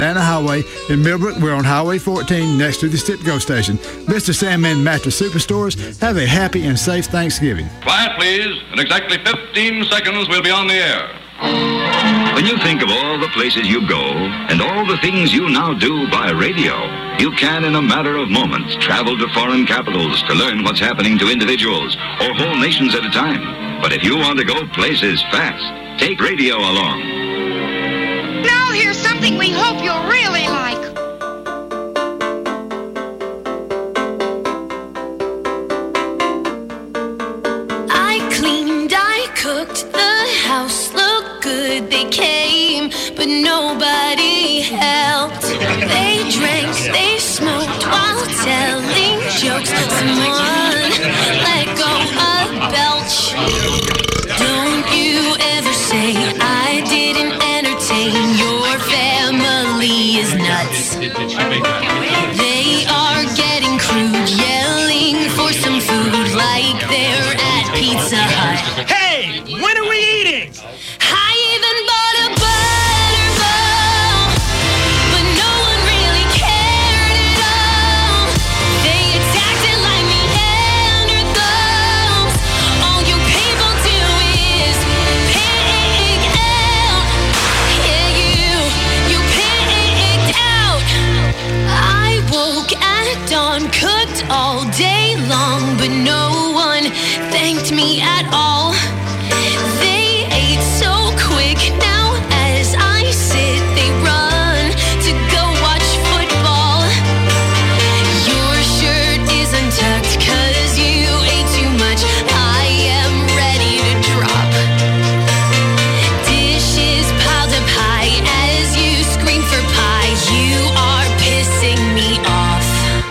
Atlanta Highway. In Millbrook, we're on Highway 14 next to the Citgo station. Mr. Sandman Mattress Superstores, have a happy and safe Thanksgiving. Quiet, please. In exactly 15 seconds, we'll be on the air. When you think of all the places you go and all the things you now do by radio, you can, in a matter of moments, travel to foreign capitals to learn what's happening to individuals or whole nations at a time. But if you want to go places fast, take radio along. Now here's something we hope you'll really like. I cleaned, I cooked, the house looked good. They came, but nobody helped. They drank, they smoked while telling jokes. Someone let go a belch. Don't you ever say I didn't entertain. Your family is nuts. They are getting crude, yelling for some food like they're at Pizza Hut. Hey, when are we eating? I even bought a butter bowl, but no one really cared at all. They attacked it like Neanderthals. All you people do is pig out. Yeah, you pigged out. I woke at dawn, cooked all day long, but no one thanked me at all. They ate so quick, now as I sit, they run to go watch football. Your shirt is untucked 'cause you ate too much. I am ready to drop. Dishes piled up high as you scream for pie. You are pissing me off.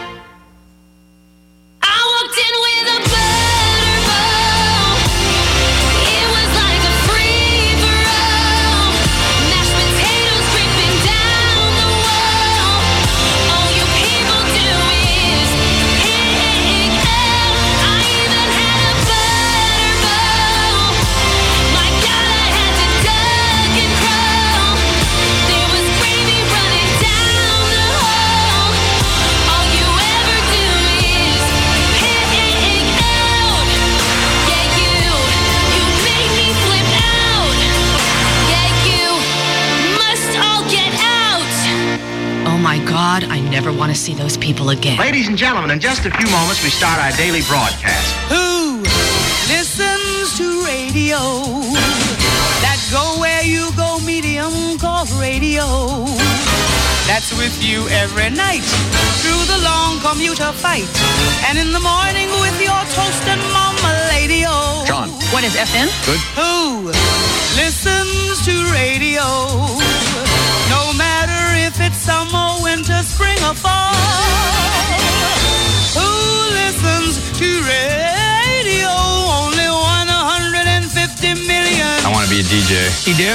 I walked in with a butter bowl. It was like a free-for-all. Mashed potatoes dripping down the wall. All you people do is pig out. I even had a butter bowl. My God, I had to duck and crawl. There was gravy running down the hall. All you ever do is pig out. Yeah, you made me flip out. Yeah, you must all get out. Oh my God, I never want to see those people again. Ladies and gentlemen, in just a few moments, we start our daily broadcast. Who listens to radio? That go where you go medium called radio. That's with you every night through the long commuter fight. And in the morning with your toast and mama-lady-o. John. What is FM? Good. Who listens to radio? No matter if it's summer, winter, spring, or fall. Who listens to radio? Only 150 million. I want to be a DJ. You do?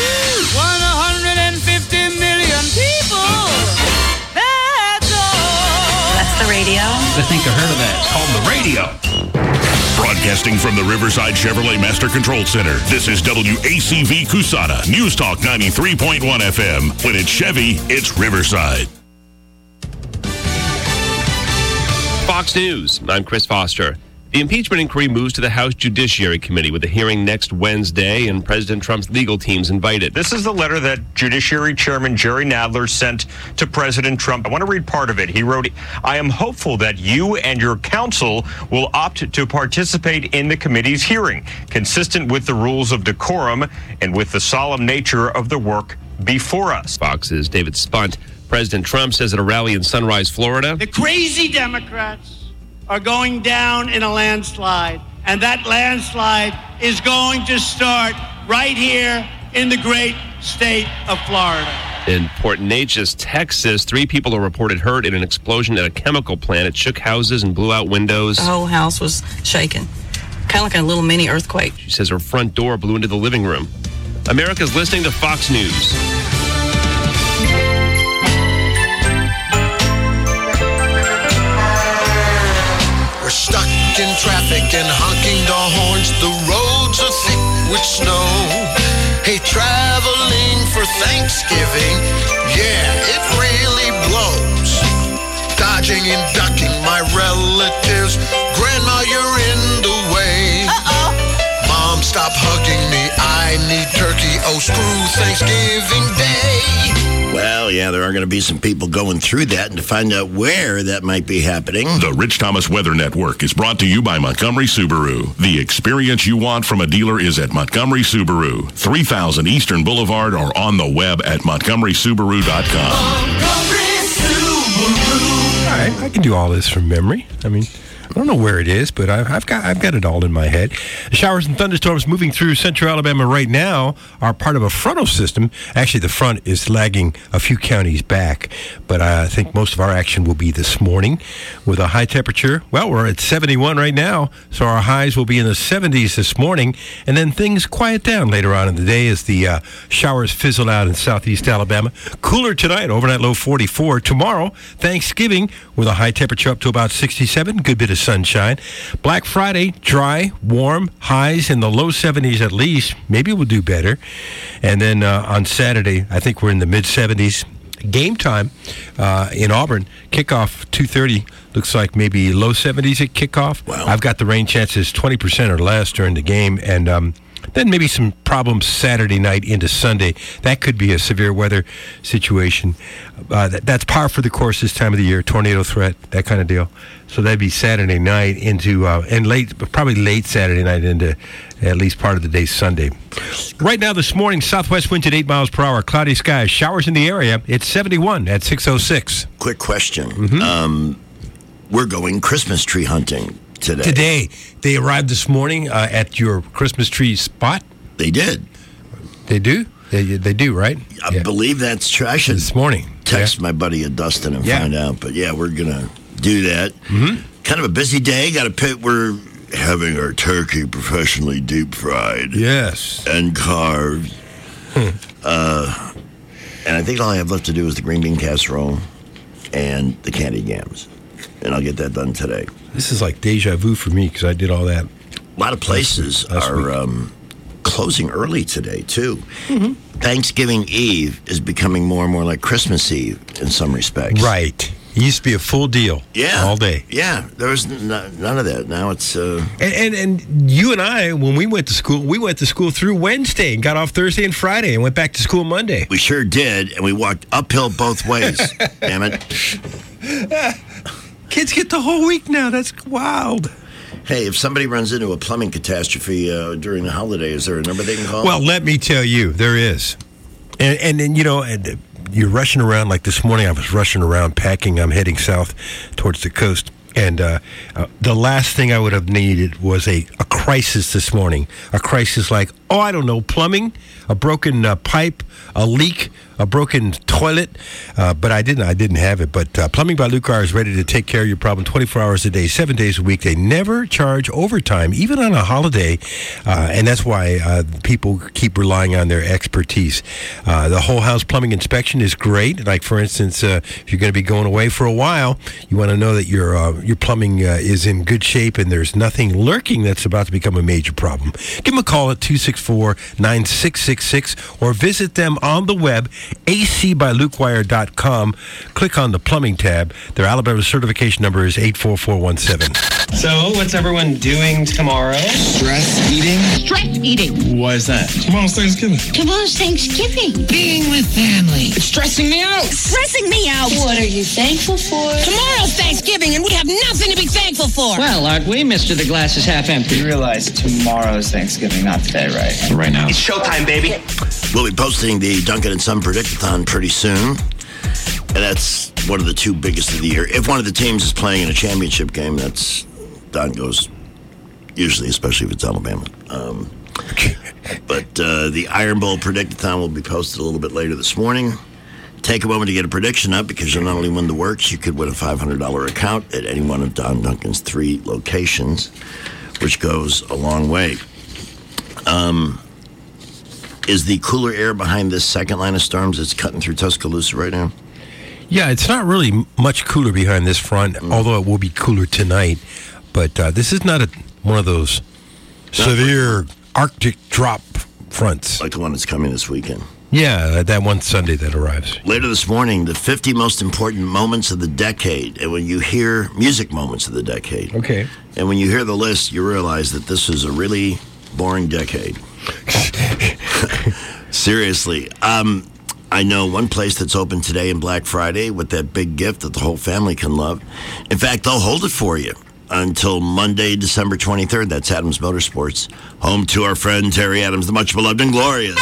150 million people. That's all. That's the radio. I think I heard of that. It's called the radio. Broadcasting from the Riverside Chevrolet Master Control Center, this is WACV Kusana, News Talk 93.1 FM. When it's Chevy, it's Riverside. Fox News, I'm Chris Foster. The impeachment inquiry moves to the House Judiciary Committee with a hearing next Wednesday, and President Trump's legal team's invited. This is the letter that Judiciary Chairman Jerry Nadler sent to President Trump. I want to read part of it. He wrote, "I am hopeful that you and your counsel will opt to participate in the committee's hearing, consistent with the rules of decorum and with the solemn nature of the work before us." Fox's David Spunt. President Trump says at a rally in Sunrise, Florida, The crazy Democrats are going down in a landslide, and that landslide is going to start right here in the great state of Florida. in Port Neches, Texas, 3 people are reported hurt in an explosion at a chemical plant. It shook houses and blew out windows. The whole house was shaking, kind of like a little mini earthquake. She says her front door blew into the living room. America's listening to Fox News. We're stuck in traffic and honking the horns. The roads are thick with snow. Hey, traveling for Thanksgiving, Yeah, it really blows. Dodging and ducking my relatives. Grandma, you're in the way. Mom, stop hugging me. I need turkey. Oh, screw Thanksgiving Day. Well, yeah, there are going to be some people going through that, and to find out where that might be happening. The Rich Thomas Weather Network is brought to you by Montgomery Subaru. The experience you want from a dealer is at Montgomery Subaru, 3000 Eastern Boulevard, or on the web at montgomerysubaru.com. Montgomery Subaru. All right, I can do all this from memory. I mean, I don't know where it is, but I've got it all in my head. Showers and thunderstorms moving through central Alabama right now are part of a frontal system. Actually, the front is lagging a few counties back, but I think most of our action will be this morning with a high temperature. Well, we're at 71 right now, so our highs will be in the 70s this morning, and then things quiet down later on in the day as the showers fizzle out in southeast Alabama. Cooler tonight, overnight low 44. Tomorrow, Thanksgiving, with a high temperature up to about 67. Good bit of sunshine. Black Friday, dry, warm, highs in the low 70s at least. Maybe we'll do better. And then on Saturday, I think we're in the mid-70s. Game time in Auburn, kickoff 2:30. Looks like maybe low 70s at kickoff. Wow. I've got the rain chances 20% or less during the game, and then maybe some problems Saturday night into Sunday. That could be a severe weather situation. That's par for the course this time of the year, tornado threat, that kind of deal. So that'd be Saturday night into, and probably late Saturday night into at least part of the day Sunday. Right now this morning, southwest winds at 8 miles per hour, cloudy skies, showers in the area. It's 71 at 6:06. Quick question. We're going Christmas tree hunting today. They arrived this morning at your Christmas tree spot? They did. They do? They do, right? I believe that's true. I should this morning text my buddy Dustin and find out. But yeah, we're going to do that. Kind of a busy day. Got to pit. We're having our turkey professionally deep fried. Yes. And carved. And I think all I have left to do is the green bean casserole and the candied yams. And I'll get that done today. This is like deja vu for me because I did all that. A lot of places are closing early today, too. Thanksgiving Eve is becoming more and more like Christmas Eve in some respects. Right. It used to be a full deal. Yeah. All day. Yeah. There was none of that. Now it's... And you and I, when we went to school through Wednesday and got off Thursday and Friday and went back to school Monday. We sure did, and we walked uphill both ways. Damn it. Kids get the whole week now. That's wild. Hey, if somebody runs into a plumbing catastrophe during the holiday, is there a number they can call? Well, let me tell you, there is. And you know, you're rushing around. Like this morning, I was rushing around packing. I'm heading south towards the coast. And the last thing I would have needed was a crisis this morning. A crisis like, I don't know, plumbing, a broken pipe, a leak, a broken toilet. But I didn't have it. But Plumbing by Lucar is ready to take care of your problem 24 hours a day, 7 days a week. They never charge overtime, even on a holiday. And that's why people keep relying on their expertise. The whole house plumbing inspection is great. Like, for instance, if you're going to be going away for a while, you want to know that your plumbing is in good shape and there's nothing lurking that's about to become a major problem. Give them a call at 264-9666 or visit them on the web, acbylukewire.com. Click on the plumbing tab. Their Alabama certification number is 84417. So, what's everyone doing tomorrow? Stress eating. Stress eating. Why is that? Tomorrow's Thanksgiving. Tomorrow's Thanksgiving. Being with family. It's stressing me out. Stressing me out. What are you thankful for? Tomorrow's Thanksgiving, and we have nothing to be thankful for. Well, aren't we, Mr. The Glass is Half Empty? You realize tomorrow's Thanksgiving, not today, right? Right now. It's showtime, baby. We'll be posting the Duncan & Son Predict-a-thon pretty soon. And that's one of the two biggest of the year. If one of the teams is playing in a championship game, Don goes, usually, especially if it's Alabama. But the Iron Bowl Predict-a-thon will be posted a little bit later this morning. Take a moment to get a prediction up because you'll not only win the works, you could win a $500 account at any one of Don Duncan's 3 locations, which goes a long way. Is the cooler air behind this second line of storms that's cutting through Tuscaloosa right now? Yeah, it's not really much cooler behind this front, although it will be cooler tonight. But this is not one of those severe Arctic drop fronts. Like the one that's coming this weekend. Yeah, that one Sunday that arrives. Later this morning, the 50 most important moments of the decade. And when you hear music moments of the decade. Okay. And when you hear the list, you realize that this is a really boring decade. Seriously. I know one place that's open today in Black Friday with that big gift that the whole family can love. In fact, they'll hold it for you until Monday, December 23rd. That's Adams Motorsports, home to our friend Terry Adams, the much beloved and glorious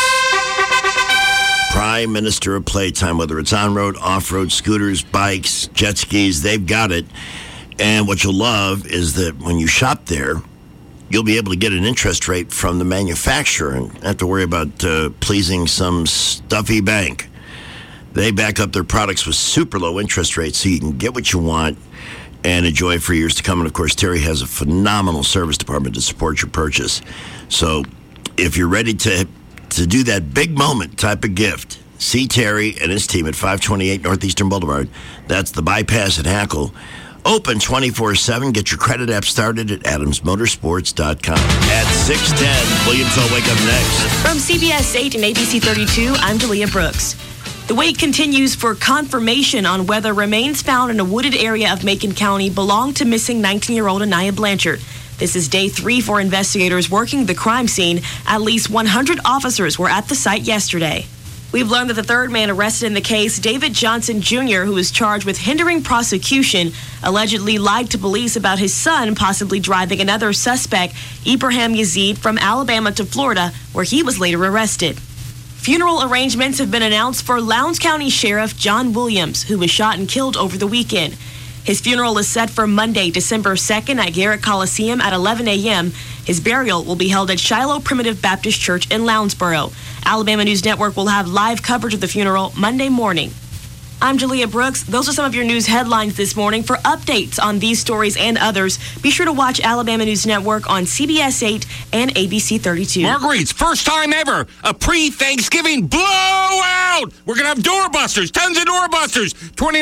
Prime Minister of Playtime. Whether it's on-road, off-road, scooters, bikes, jet skis, they've got it. And what you'll love is that when you shop there, you'll be able to get an interest rate from the manufacturer and not have to worry about pleasing some stuffy bank. They back up their products with super low interest rates so you can get what you want and enjoy it for years to come. And, of course, Terry has a phenomenal service department to support your purchase. So if you're ready to do that big moment type of gift, see Terry and his team at 528 Northeastern Boulevard. That's the Bypass at Hackle. Open 24/7. Get your credit app started at adamsmotorsports.com. At 6:10, Williams will wake up next. From CBS 8 and ABC 32, I'm Delia Brooks. The wait continues for confirmation on whether remains found in a wooded area of Macon County belong to missing 19-year-old Anaya Blanchard. This is day 3 for investigators working the crime scene. At least 100 officers were at the site yesterday. We've learned that the third man arrested in the case, David Johnson Jr., who is charged with hindering prosecution, allegedly lied to police about his son possibly driving another suspect, Ibrahim Yazid, from Alabama to Florida, where he was later arrested. Funeral arrangements have been announced for Lowndes County Sheriff John Williams, who was shot and killed over the weekend. His funeral is set for Monday, December 2nd at Garrett Coliseum at 11 a.m. His burial will be held at Shiloh Primitive Baptist Church in Lounsboro. Alabama News Network will have live coverage of the funeral Monday morning. I'm Julia Brooks. Those are some of your news headlines this morning. For updates on these stories and others, be sure to watch Alabama News Network on CBS 8 and ABC 32. Marguerite's first time ever, a pre-Thanksgiving blowout. We're going to have doorbusters, tons of doorbusters.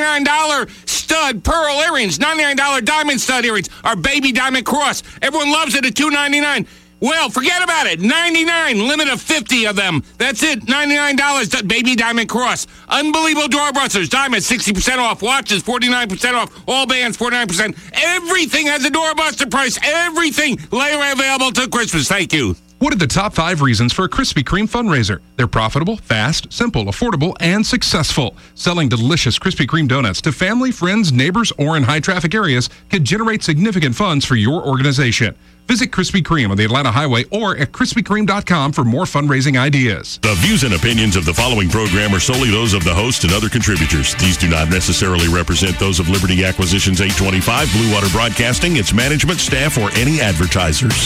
$29 stud pearl earrings, $99 diamond stud earrings, our baby diamond cross. Everyone loves it at $299. Well, forget about it. $99, limit of 50 of them. That's it. $99, baby diamond cross. Unbelievable doorbusters. Diamonds, 60% off. Watches, 49% off. All bands, 49%. Everything has a doorbuster price. Everything. Layaway available till Christmas. Thank you. What are the top 5 reasons for a Krispy Kreme fundraiser? They're profitable, fast, simple, affordable, and successful. Selling delicious Krispy Kreme donuts to family, friends, neighbors, or in high-traffic areas can generate significant funds for your organization. Visit Krispy Kreme on the Atlanta Highway or at KrispyKreme.com for more fundraising ideas. The views and opinions of the following program are solely those of the host and other contributors. These do not necessarily represent those of Liberty Acquisitions 825, Blue Water Broadcasting, its management, staff, or any advertisers.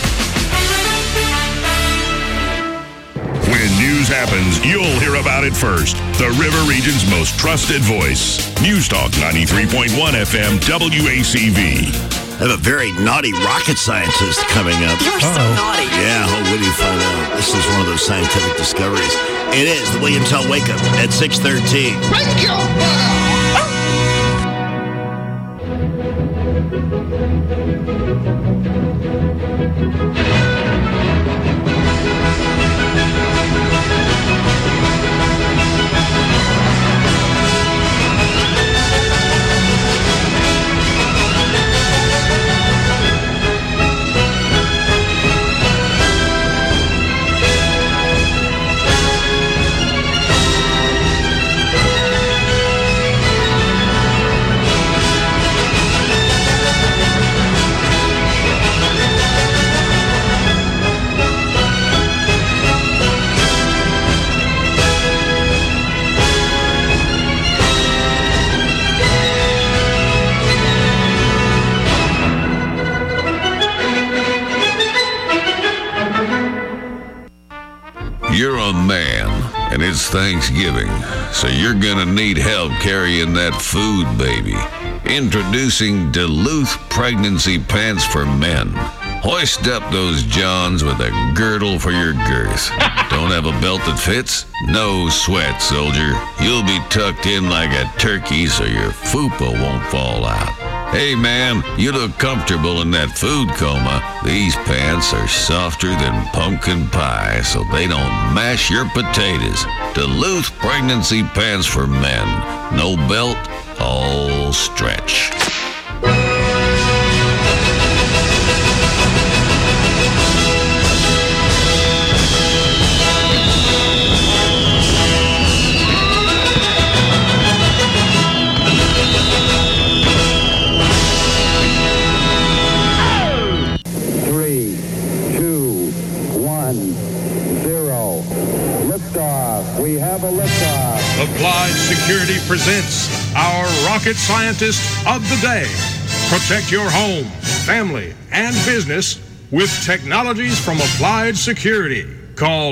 When news happens, you'll hear about it first. The River Region's most trusted voice. News Talk 93.1 FM WACV. I have a very naughty rocket scientist coming up. You're so naughty. Yeah, what do you find out? This is one of those scientific discoveries. It is the Williams Hell Wake Up at 6:13. Thank you. You're a man, and it's Thanksgiving, so you're gonna need help carrying that food, baby. Introducing Duluth Pregnancy Pants for Men. Hoist up those johns with a girdle for your girth. Don't have a belt that fits? No sweat, soldier. You'll be tucked in like a turkey so your fupa won't fall out. Hey, man, you look comfortable in that food coma. These pants are softer than pumpkin pie, so they don't mash your potatoes. Duluth Pregnancy Pants for Men. No belt, all stretch. We have a liftoff. Applied Security presents our rocket scientist of the day. Protect your home, family, and business with technologies from Applied Security. Call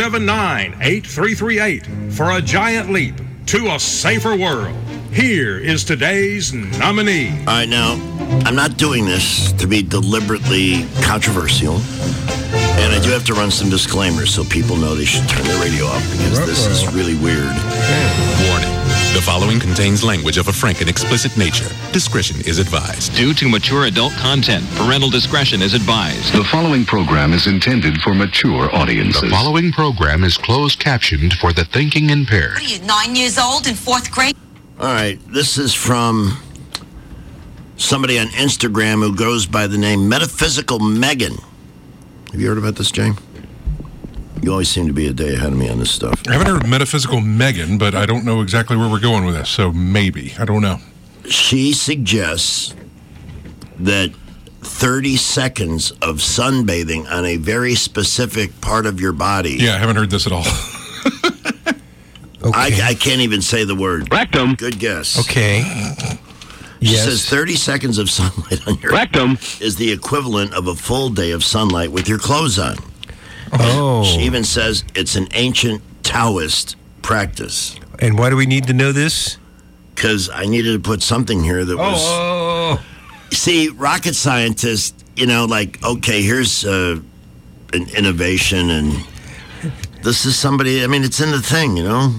279-8338 for a giant leap to a safer world. Here is today's nominee. All right, now, I'm not doing this to be deliberately controversial. And I do have to run some disclaimers so people know they should turn their radio off because this is really weird. Warning. The following contains language of a frank and explicit nature. Discretion is advised. Due to mature adult content, parental discretion is advised. The following program is intended for mature audiences. The following program is closed captioned for the thinking impaired. What are you, 9 years old in 4th grade? All right, this is from somebody on Instagram who goes by the name Metaphysical Megan. Have you heard about this, Jay? You always seem to be a day ahead of me on this stuff. I haven't heard of Metaphysical Megan, but I don't know exactly where we're going with this, so maybe. I don't know. She suggests that 30 seconds of sunbathing on a very specific part of your body. Yeah, I haven't heard this at all. Okay. I can't even say the word. Rectum. Good guess. Okay. She Yes. says 30 seconds of sunlight on your rectum is the equivalent of a full day of sunlight with your clothes on. Oh. She even says it's an ancient Taoist practice. And why do we need to know this? Because I needed to put something here that was... See, rocket scientists, okay, here's an innovation, and this is somebody, it's in the thing,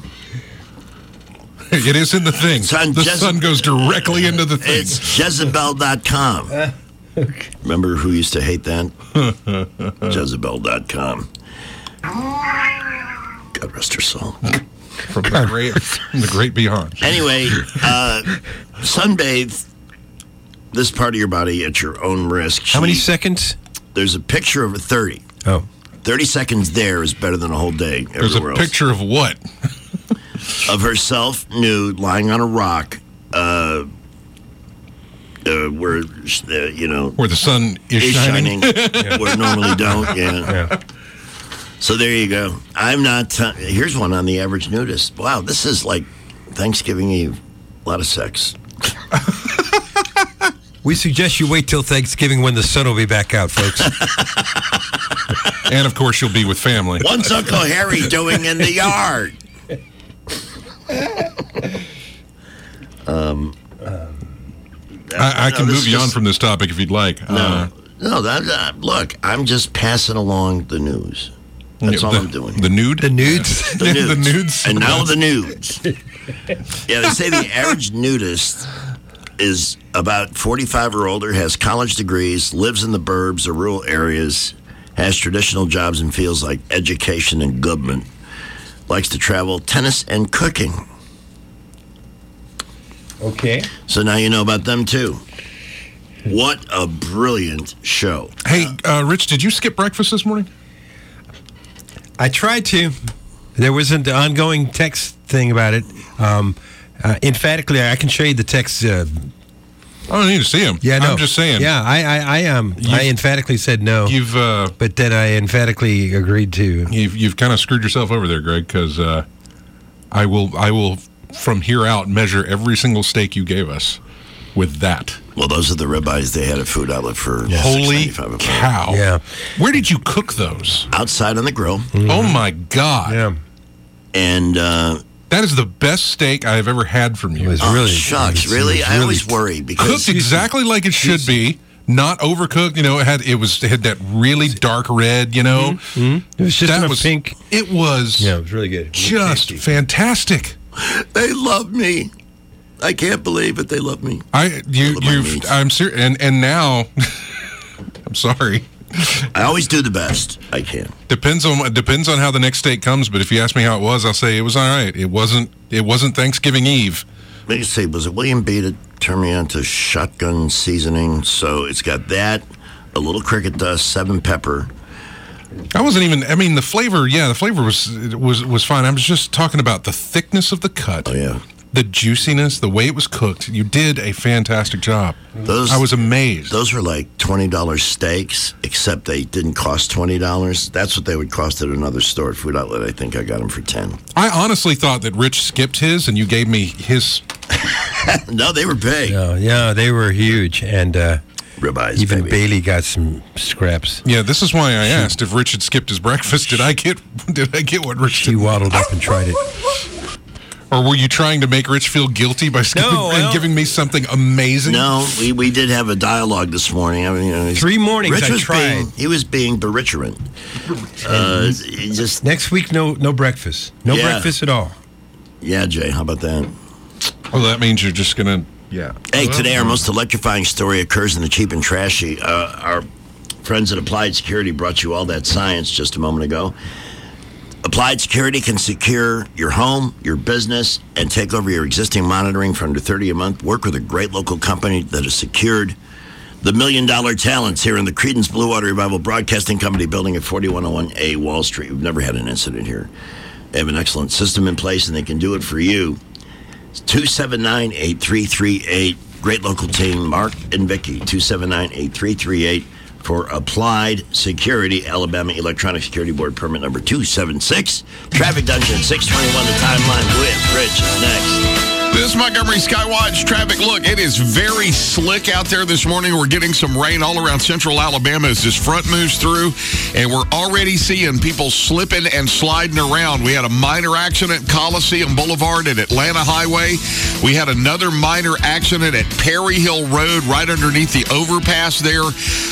It is in the thing. The sun goes directly into the thing. It's Jezebel.com. Remember who used to hate that? Jezebel.com. God rest her soul. From the great beyond. Anyway, sunbathe this part of your body at your own risk. How many seconds? There's a picture of a 30. Oh. 30 seconds there is better than a whole day. There's a picture of what? Of herself nude, lying on a rock, where where the sun is shining. Where normally don't. Yeah. So there you go. I'm not. Here's one on the average nudist. Wow, this is like Thanksgiving Eve. A lot of sex. We suggest you wait till Thanksgiving when the sun will be back out, folks. And of course, you'll be with family. What's Uncle Harry doing in the yard? I can move you on from this topic if you'd like. Look, I'm just passing along the news. That's all I'm doing. The nude? The nudes? The nudes. The nudes. And now the nudes. Yeah, they say the average nudist is about 45 or older, has college degrees, lives in the burbs or rural areas, has traditional jobs and feels like education and government, likes to travel, tennis, and cooking. Okay. So now you know about them, too. What a brilliant show. Hey, Rich, did you skip breakfast this morning? I tried to. There was an ongoing text thing about it. Emphatically, I can show you the text. I don't need to see him. Yeah, no. I'm just saying. Yeah, I emphatically said no. But then I emphatically agreed to. You've kind of screwed yourself over there, Greg, because I will from here out measure every single steak you gave us with that. Well, those are the ribeyes they had at Food Outlet for Holy $6.95 a pound. cow. Yeah. Where did you cook those? Outside on the grill. Mm-hmm. Oh, my God. Yeah. And that is the best steak I have ever had from you. It was really shucks, really? I always worry because cooked exactly like it should be, not overcooked. It had that really dark red. Mm-hmm. It was just pink. It was. Yeah, it was really good. Just fantastic. They love me. I can't believe it. They love me. I'm serious. And now, I'm sorry. I always do the best I can. Depends on how the next steak comes. But if you ask me how it was, I'll say it was all right. It wasn't Thanksgiving Eve. Let me see. Was it William B. that turned me on to shotgun seasoning? So it's got that, a little cricket dust, 7 pepper. I wasn't even. I mean, the flavor. Yeah, the flavor was fine. I was just talking about the thickness of the cut. Oh yeah. The juiciness, the way it was cooked. You did a fantastic job. I was amazed. Those were like $20 steaks, except they didn't cost $20. That's what they would cost at another store at Food Outlet. I think I got them for $10. I honestly thought that Rich skipped his and you gave me his. No, they were big. No, yeah, they were huge. And ribeyes, even baby. Bailey got some scraps. Yeah, this is why I asked if Rich had skipped his breakfast. Did I get what Rich She waddled up and tried it. Or were you trying to make Rich feel guilty by skipping and giving me something amazing? No, we did have a dialogue this morning. I mean, 3 mornings I tried. He was being belligerent. Just next week, no breakfast. No breakfast at all. Yeah, Jay, how about that? Well, that means you're just going to, yeah. Hey, today our most electrifying story occurs in the cheap and trashy. Our friends at Applied Security brought you all that science just a moment ago. Applied Security can secure your home, your business, and take over your existing monitoring for under $30 a month. Work with a great local company that has secured the $1 million talents here in the Creedence Blue Water Revival Broadcasting Company building at 4101A Wall Street. We've never had an incident here. They have an excellent system in place, and they can do it for you. It's 279-8338. Great local team, Mark and Vicky, 279-8338. For Applied Security, Alabama Electronic Security Board permit number 276. Traffic Dungeon 621, the timeline with Rich is next. This Montgomery Skywatch traffic. Look, it is very slick out there this morning. We're getting some rain all around central Alabama as this front moves through, and we're already seeing people slipping and sliding around. We had a minor accident at Coliseum Boulevard at Atlanta Highway. We had another minor accident at Perry Hill Road right underneath the overpass there.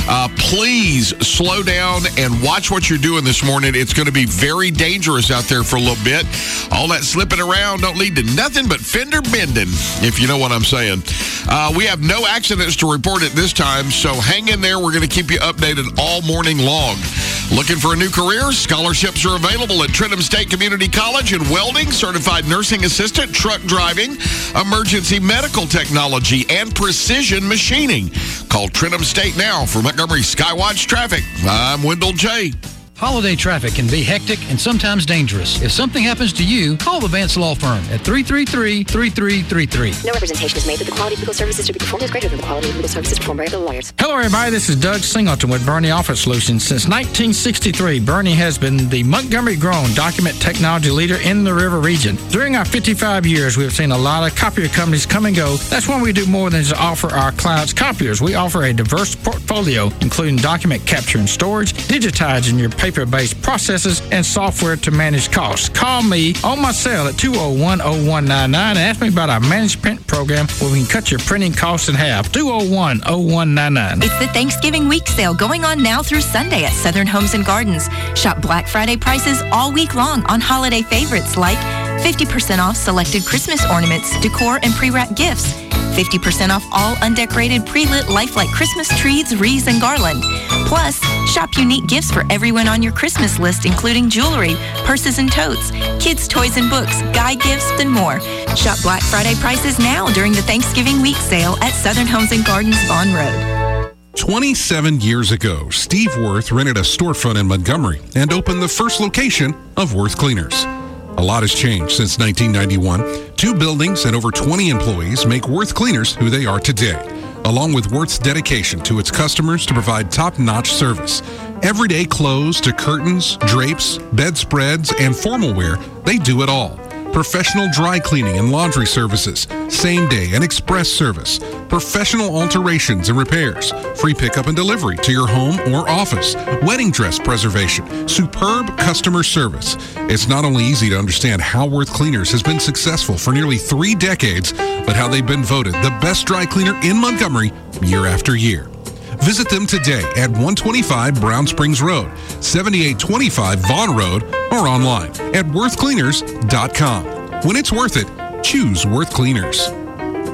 Please slow down and watch what you're doing this morning. It's going to be very dangerous out there for a little bit. All that slipping around don't lead to nothing but fender bending, if you know what I'm saying. We have no accidents to report at this time, so hang in there. We're going to keep you updated all morning long. Looking for a new career? Scholarships are available at Trentham State Community College in welding, certified nursing assistant, truck driving, emergency medical technology, and precision machining. Call Trentham State now for Montgomery Skywatch traffic. I'm Wendell J. Holiday traffic can be hectic and sometimes dangerous. If something happens to you, call the Vance Law Firm at 333-3333. No representation is made that the quality of legal services to be performed is greater than the quality of legal services performed by other lawyers. Hello, everybody. This is Doug Singleton with Bernie Office Solutions. Since 1963, Bernie has been the Montgomery-grown document technology leader in the River region. During our 55 years, we have seen a lot of copier companies come and go. That's why we do more than just offer our clients copiers. We offer a diverse portfolio, including document capture and storage, digitizing your paper-based processes, and software to manage costs. Call me on my cell at 201-0199 and ask me about our managed print program where we can cut your printing costs in half. 201-0199. It's the Thanksgiving week sale going on now through Sunday at Southern Homes and Gardens. Shop Black Friday prices all week long on holiday favorites like 50% off selected Christmas ornaments, decor, and pre-wrapped gifts. 50% off all undecorated pre-lit lifelike Christmas trees, wreaths, and garland. Plus, shop unique gifts for everyone on your Christmas list, including jewelry, purses and totes, kids' toys and books, guide gifts, and more. Shop Black Friday prices now during the Thanksgiving week sale at Southern Homes and Gardens, Vaughn Road. 27 years ago, Steve Worth rented a storefront in Montgomery and opened the first location of Worth Cleaners. A lot has changed since 1991. 2 buildings and over 20 employees make Worth Cleaners who they are today, along with Worth's dedication to its customers to provide top-notch service. Everyday clothes to curtains, drapes, bedspreads, and formal wear, they do it all. Professional dry cleaning and laundry services, same-day and express service, professional alterations and repairs, free pickup and delivery to your home or office, wedding dress preservation, superb customer service. It's not only easy to understand how Worth Cleaners has been successful for nearly 3 decades, but how they've been voted the best dry cleaner in Montgomery year after year. Visit them today at 125 Brown Springs Road, 7825 Vaughn Road, or online at worthcleaners.com. When it's worth it, choose Worth Cleaners.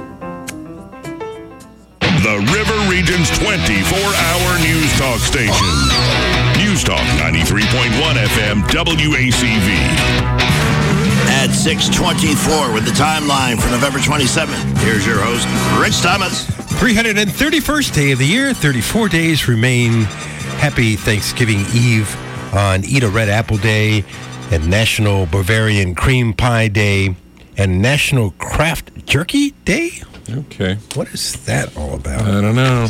the River Region's 24-hour news talk station. News Talk 93.1 FM WACV. At 6:24 with the timeline for November 27th. Here's your host, Rich Thomas. 331st day of the year. 34 days remain. Happy Thanksgiving Eve on Eat a Red Apple Day and National Bavarian Cream Pie Day and National Kraft Jerky Day. Okay. What is that all about? I don't know.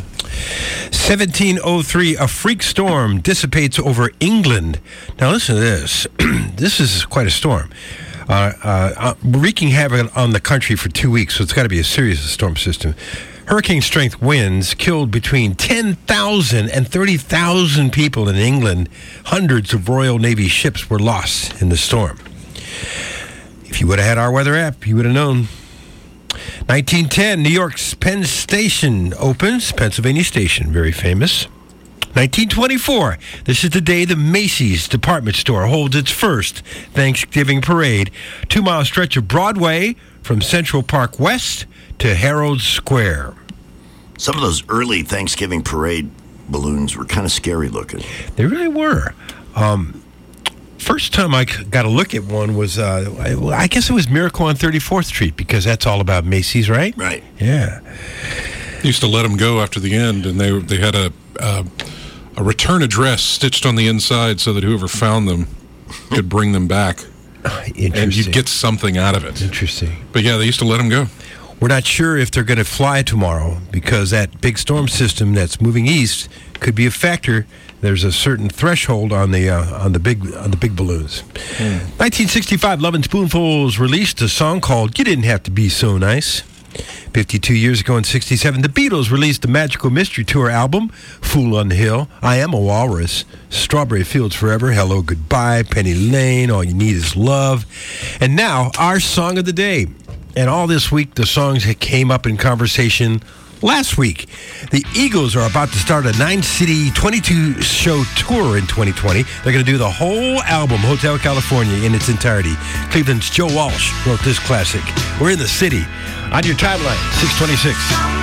1703, a freak storm dissipates over England. Now listen to this. This is quite a storm. Wreaking havoc on the country for 2 weeks, so it's got to be a serious storm system. Hurricane-strength winds killed between 10,000 and 30,000 people in England. Hundreds of Royal Navy ships were lost in the storm. If you would have had our weather app, you would have known. 1910, New York's Penn Station opens. Pennsylvania Station, very famous. 1924, this is the day the Macy's department store holds its first Thanksgiving parade. 2-mile stretch of Broadway from Central Park West to Herald Square. Some of those early Thanksgiving parade balloons were kind of scary looking. They really were. First time I got a look at one was, I guess it was Miracle on 34th Street, because that's all about Macy's, right? Right. Yeah. Used to let them go after the end, and they had a return address stitched on the inside so that whoever found them could bring them back. And you'd get something out of it. Interesting. But yeah, they used to let them go. We're not sure if they're going to fly tomorrow because that big storm system that's moving east could be a factor. There's a certain threshold on the big balloons. 1965, Lovin' Spoonfuls released a song called "You Didn't Have to Be So Nice." 52 years ago in 67, the Beatles released the Magical Mystery Tour album, Fool on the Hill, I Am a Walrus, Strawberry Fields Forever, Hello Goodbye, Penny Lane, All You Need Is Love. And now, our song of the day. And all this week, the songs came up in conversation last week. The Eagles are about to start a 9-city, 22-show tour in 2020. They're going to do the whole album, Hotel California, in its entirety. Cleveland's Joe Walsh wrote this classic. We're in the city. On your timeline, 626.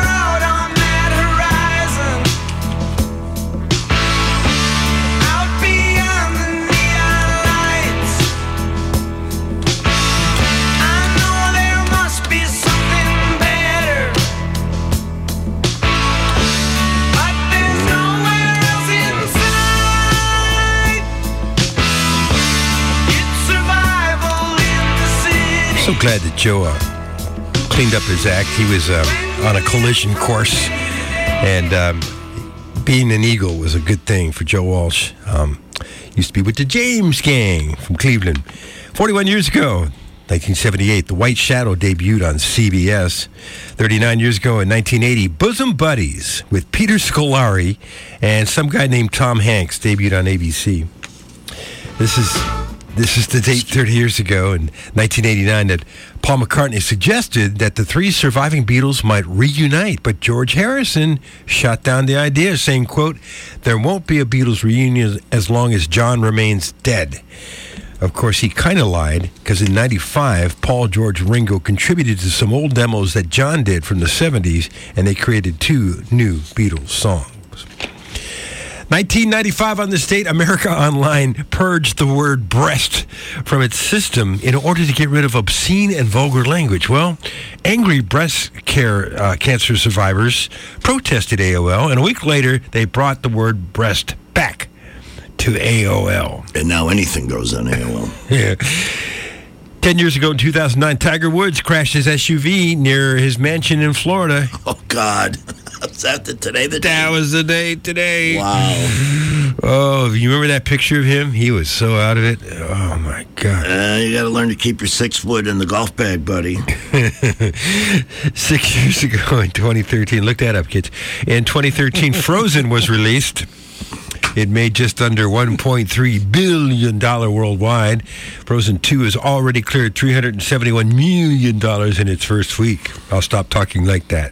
So glad that Joe cleaned up his act. He was on a collision course, and being an Eagle was a good thing for Joe Walsh. Used to be with the James Gang from Cleveland. 41 years ago, 1978, The White Shadow debuted on CBS. 39 years ago in 1980, Bosom Buddies with Peter Scolari and some guy named Tom Hanks debuted on ABC. This is the date 30 years ago in 1989 that Paul McCartney suggested that the three surviving Beatles might reunite, but George Harrison shot down the idea, saying, quote, "There won't be a Beatles reunion as long as John remains dead." Of course, he kind of lied, because in 95, Paul, George, Ringo contributed to some old demos that John did from the 70s, and they created 2 new Beatles songs. 1995 on this date, America Online purged the word breast from its system in order to get rid of obscene and vulgar language. Well, angry breast cancer survivors protested AOL, and a week later, they brought the word breast back to AOL. And now anything goes on AOL. Yeah. 10 years ago in 2009, Tiger Woods crashed his SUV near his mansion in Florida. Oh, God. Was that today? That was the day today. Wow. Oh, you remember that picture of him? He was so out of it. Oh, my God. You got to learn to keep your 6 foot in the golf bag, buddy. 6 years ago in 2013, look that up, kids. In 2013, Frozen was released. It made just under $1.3 billion worldwide. Frozen 2 has already cleared $371 million in its first week. I'll stop talking like that.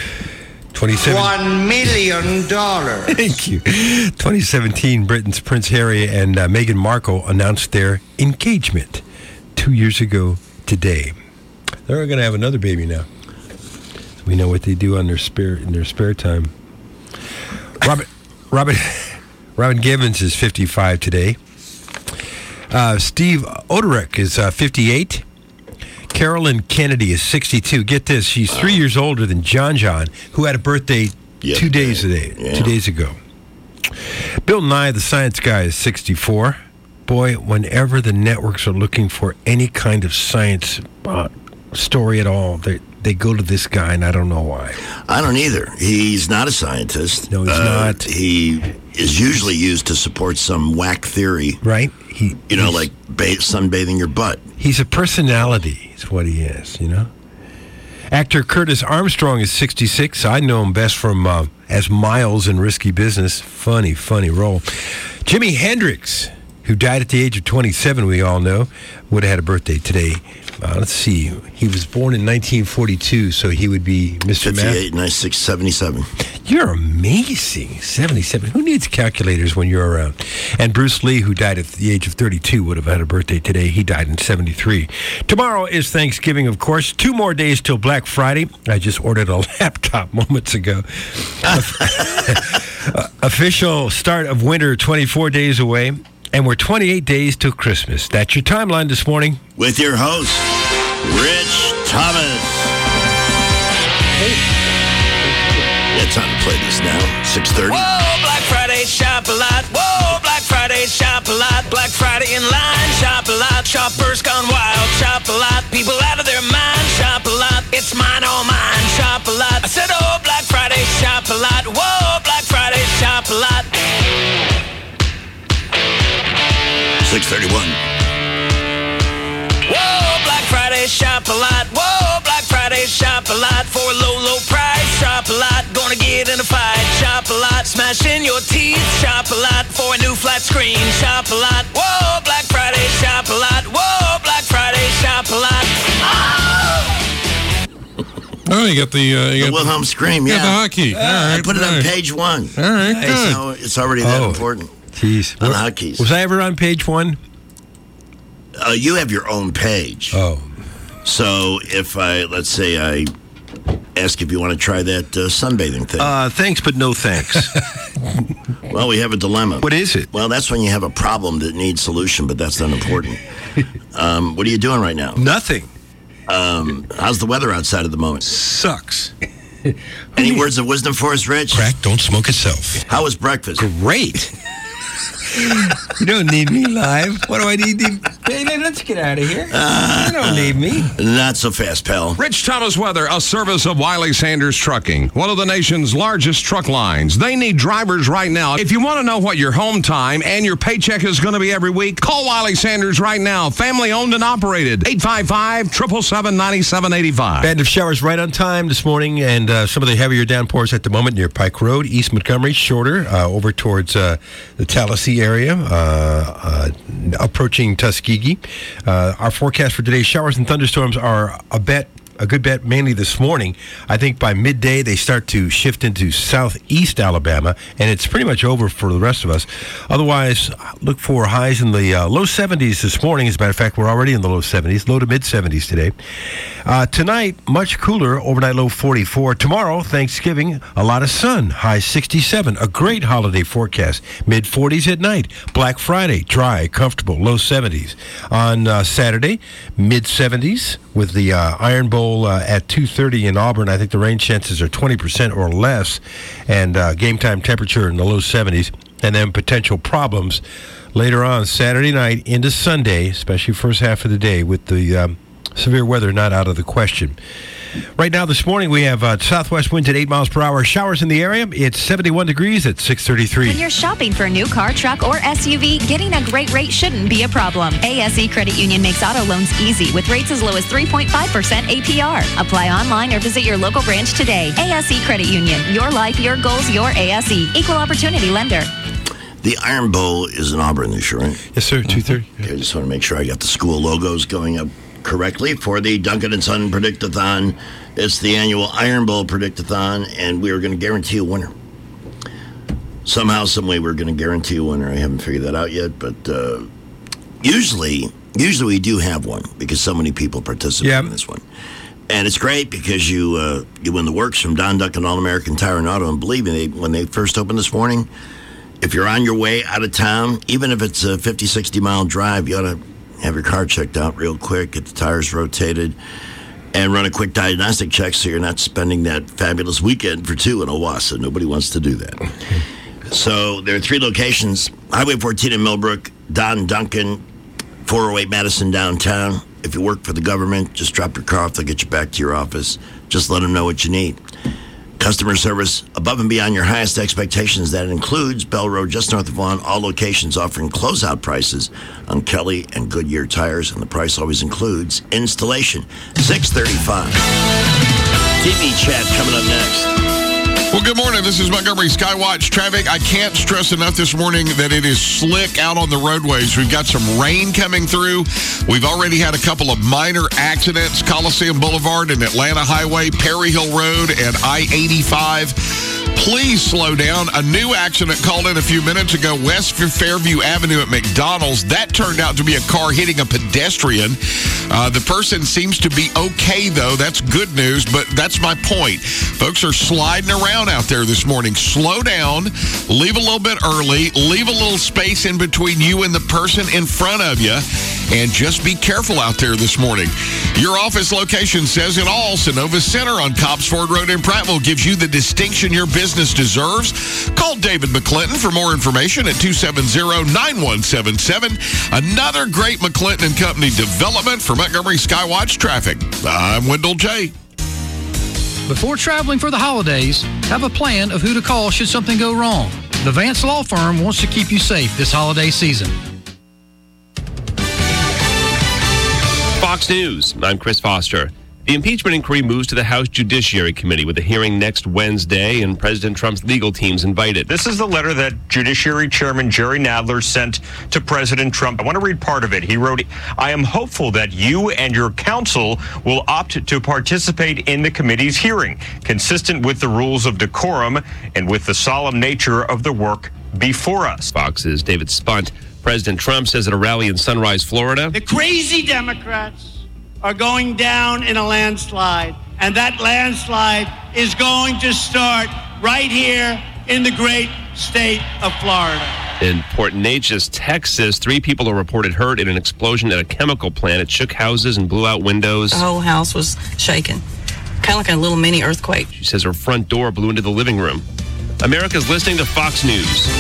$1 million. Thank you. 2017, Britain's Prince Harry and Meghan Markle announced their engagement 2 years ago today. They're going to have another baby now. We know what they do on in their spare time. Robin Givens is 55 today. Steve Oderick is 58. Carolyn Kennedy is 62. Get this, she's 3 years older than John, who had a birthday 2 days ago. Bill Nye, the science guy, is 64. Boy, whenever the networks are looking for any kind of science story at all, they go to this guy, and I don't know why. I don't either. He's not a scientist. No, he's not. He is usually used to support some whack theory. Right. Like sunbathing your butt. He's a personality, is what he is, Actor Curtis Armstrong is 66. I know him best from as Miles in Risky Business. Funny role. Jimi Hendrix, who died at the age of 27, we all know, would have had a birthday today. Let's see. He was born in 1942, so he would be Mr. 58, 96, 77. You're amazing. 77. Who needs calculators when you're around? And Bruce Lee, who died at the age of 32, would have had a birthday today. He died in 73. Tomorrow is Thanksgiving, of course. 2 more days till Black Friday. I just ordered a laptop moments ago. Official start of winter 24 days away. And we're 28 days till Christmas. That's your timeline this morning. With your host, Rich Thomas. It's time to play this now. 6:30. Whoa, Black Friday, shop a lot. Whoa, Black Friday, shop a lot. Black Friday in line, shop a lot. Shoppers gone wild, shop a lot. People out of their mind, shop a lot. It's mine, all mine, shop a lot. I said, oh, Black Friday, shop a lot. Whoa, Black Friday, shop a lot. 6:31. Whoa, Black Friday, shop a lot. Whoa, Black Friday, shop a lot. For a low, low price, shop a lot. Gonna get in a fight, shop a lot. Smash in your teeth, shop a lot. For a new flat screen, shop a lot. Whoa, Black Friday, shop a lot. Whoa, Black Friday, shop a lot. Oh, you got the Wilhelm scream, you yeah. got the hotkey. All right, I put it on page 1. All right, Hey, good. so it's already that important. Jeez. On the hotkeys. Was I ever on page 1? You have your own page. Oh. So if let's say I ask if you want to try that sunbathing thing. Thanks, but no thanks. Well, we have a dilemma. What is it? Well, that's when you have a problem that needs solution, but that's not important. What are you doing right now? Nothing. How's the weather outside at the moment? Sucks. Any words of wisdom for us, Rich? Crack don't smoke itself. How was breakfast? Great. You don't need me live. What do I need? Hey, let's get out of here. You don't need me. Not so fast, pal. Rich Thomas Weather, a service of Wiley Sanders Trucking, one of the nation's largest truck lines. They need drivers right now. If you want to know what your home time and your paycheck is going to be every week, call Wiley Sanders right now. Family owned and operated. 855-777-9785. Band of showers right on time this morning, and some of the heavier downpours at the moment near Pike Road, East Montgomery, shorter, over towards the Tallahassee area, approaching Tuskegee. Our forecast for today, showers and thunderstorms are a good bet, mainly this morning. I think by midday they start to shift into southeast Alabama, and it's pretty much over for the rest of us. Otherwise, look for highs in the low 70s this morning. As a matter of fact, we're already in the low 70s, low to mid 70s today. Tonight, much cooler, overnight low 44. Tomorrow, Thanksgiving, a lot of sun, high 67. A great holiday forecast, mid 40s at night. Black Friday, dry, comfortable, low 70s. On Saturday, mid 70s with the Iron Bowl at 2:30 in Auburn. I think the rain chances are 20% or less, and game time temperature in the low 70s. And then potential problems later on Saturday night into Sunday, especially first half of the day, with the severe weather not out of the question. Right now, this morning, we have southwest winds at 8 miles per hour. Showers in the area. It's 71 degrees at 6:33. When you're shopping for a new car, truck, or SUV, getting a great rate shouldn't be a problem. ASE Credit Union makes auto loans easy with rates as low as 3.5% APR. Apply online or visit your local branch today. ASE Credit Union. Your life, your goals, your ASE. Equal opportunity lender. The Iron Bowl is in Auburn this year, right? Yes, sir. 2:30. Okay, I just want to make sure I got the school logos going up correctly for the Duncan & Son Predict-a-thon. It's the annual Iron Bowl Predict-a-thon, and we are going to guarantee a winner. Somehow, some way, we're going to guarantee a winner. I haven't figured that out yet, but usually we do have one because so many people participate in this one. And it's great because you win the works from Don Duncan All-American Tire and Auto. And believe me, when they first opened this morning, if you're on your way out of town, even if it's a 50, 60-mile drive, you ought to have your car checked out real quick, get the tires rotated, and run a quick diagnostic check so you're not spending that fabulous weekend for two in Owasso. Nobody wants to do that. So there are 3 locations, Highway 14 in Millbrook, Don Duncan, 408 Madison downtown. If you work for the government, just drop your car off. They'll get you back to your office. Just let them know what you need. Customer service above and beyond your highest expectations. That includes Bell Road, just north of Vaughan. All locations offering closeout prices on Kelly and Goodyear tires. And the price always includes installation. 635. TV chat coming up next. Well, good morning. This is Montgomery Skywatch Traffic. I can't stress enough this morning that it is slick out on the roadways. We've got some rain coming through. We've already had a couple of minor accidents, Coliseum Boulevard and Atlanta Highway, Perry Hill Road, and I-85. Please slow down. A new accident called in a few minutes ago, West Fairview Avenue at McDonald's. That turned out to be a car hitting a pedestrian. The person seems to be okay, though. That's good news, but that's my point. Folks are sliding around out there this morning. Slow down, leave a little bit early, leave a little space in between you and the person in front of you, and just be careful out there this morning. Your office location says it all. Sonova Center on Cobbs Ford Road in Prattville gives you the distinction your business deserves. Call David McClinton for more information at 270-9177. Another great McClinton & Company development for Montgomery Skywatch Traffic. I'm Wendell J. Before traveling for the holidays, have a plan of who to call should something go wrong. The Vance Law Firm wants to keep you safe this holiday season. Fox News, I'm Chris Foster. The impeachment inquiry moves to the House Judiciary Committee with a hearing next Wednesday, and President Trump's legal team's invited. This is the letter that Judiciary Chairman Jerry Nadler sent to President Trump. I want to read part of it. He wrote, I am hopeful that you and your counsel will opt to participate in the committee's hearing, consistent with the rules of decorum and with the solemn nature of the work before us. Fox's David Spunt. President Trump says at a rally in Sunrise, Florida, the crazy Democrats are going down in a landslide, and that landslide is going to start right here in the great state of Florida. In Port Neches, Texas, 3 people are reported hurt in an explosion at a chemical plant. It shook houses and blew out windows. The whole house was shaking, kind of like a little mini earthquake. She says her front door blew into the living room. America's listening to Fox News.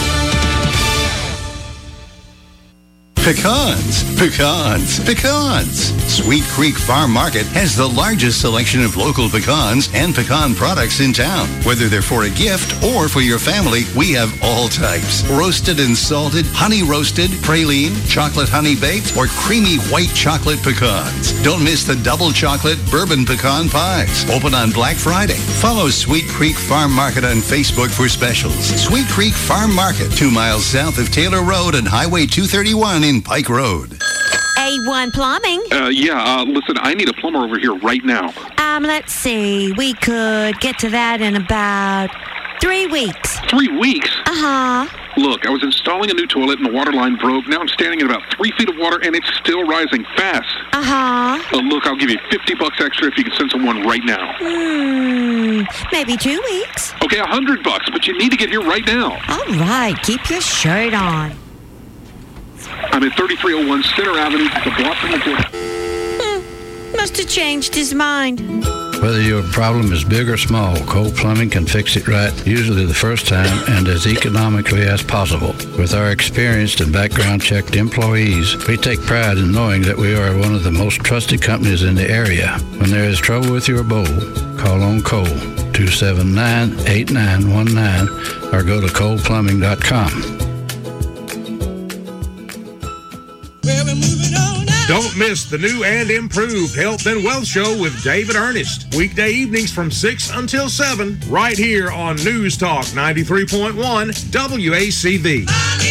Pecans, pecans, pecans. Sweet Creek Farm Market has the largest selection of local pecans and pecan products in town. Whether they're for a gift or for your family, we have all types. Roasted and salted, honey roasted, praline, chocolate honey baked, or creamy white chocolate pecans. Don't miss the double chocolate bourbon pecan pies. Open on Black Friday. Follow Sweet Creek Farm Market on Facebook for specials. Sweet Creek Farm Market, 2 miles south of Taylor Road and Highway 231 in Pike Road. A1 Plumbing. Listen, I need a plumber over here right now. Let's see. We could get to that in about 3 weeks. 3 weeks? Uh-huh. Look, I was installing a new toilet and the water line broke. Now I'm standing in about 3 feet of water and it's still rising fast. Uh-huh. Look, I'll give you $50 extra if you can send someone right now. Maybe 2 weeks. Okay, $100, but you need to get here right now. All right, keep your shirt on. I'm at 3301 Center Avenue, the block from the door. Must have changed his mind. Whether your problem is big or small, Cole Plumbing can fix it right, usually the first time and as economically as possible. With our experienced and background-checked employees, we take pride in knowing that we are one of the most trusted companies in the area. When there is trouble with your bowl, call on Cole, 279-8919, or go to coleplumbing.com. Don't miss the new and improved Health and Wealth Show with David Ernest. Weekday evenings from 6 until 7, right here on News Talk 93.1 WACV.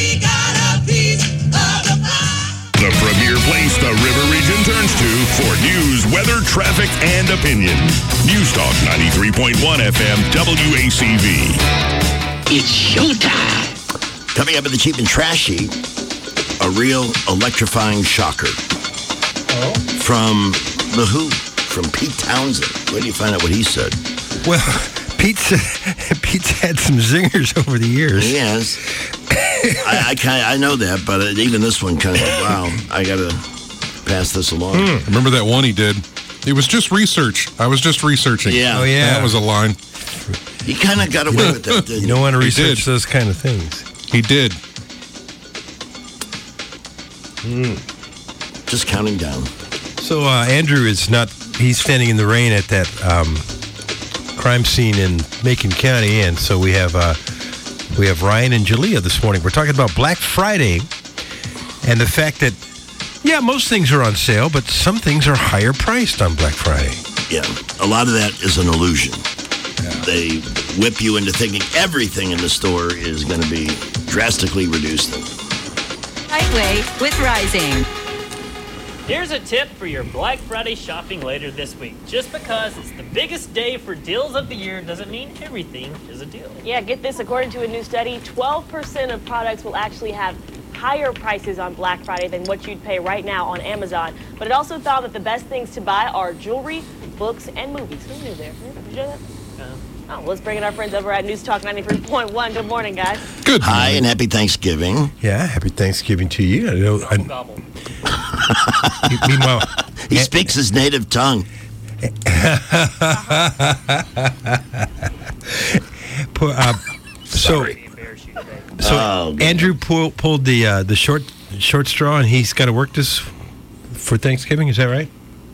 The premier place the River Region turns to for news, weather, traffic, and opinion. News Talk 93.1 FM WACV. It's showtime. Coming up in the Cheap and Trashy, a real electrifying shocker from The Who. from Pete Townsend. Where do you find out what he said? Well, Pete's had some zingers over the years. He has. I know that, but even this one kind of, wow, I got to pass this along. Remember that one he did? It was just research. I was just researching. Yeah. Oh, yeah. That was a line. He kind of got away with that, didn't You don't want to research those kind of things. He did. Just counting down. So Andrew is not, he's standing in the rain at that crime scene in Macon County, and so we have Ryan and Jalea this morning. We're talking about Black Friday and the fact that, yeah, most things are on sale, but some things are higher priced on Black Friday. Yeah, a lot of that is an illusion. They whip you into thinking everything in the store is going to be drastically reduced. Highway with Rising. Here's a tip for your Black Friday shopping later this week. Just because it's the biggest day for deals of the year doesn't mean everything is a deal. Yeah, get this. According to a new study, 12% of products will actually have higher prices on Black Friday than what you'd pay right now on Amazon. But it also found that the best things to buy are jewelry, books, and movies. Who knew there? Did you know that? Oh, let's bring in our friends over at News Talk 93.1. Good morning, guys. Good morning. Hi, and happy Thanksgiving. Yeah, happy Thanksgiving to you. Meanwhile, he speaks his native tongue. So Andrew pulled the short straw, and he's got to work this for Thanksgiving. Is that right?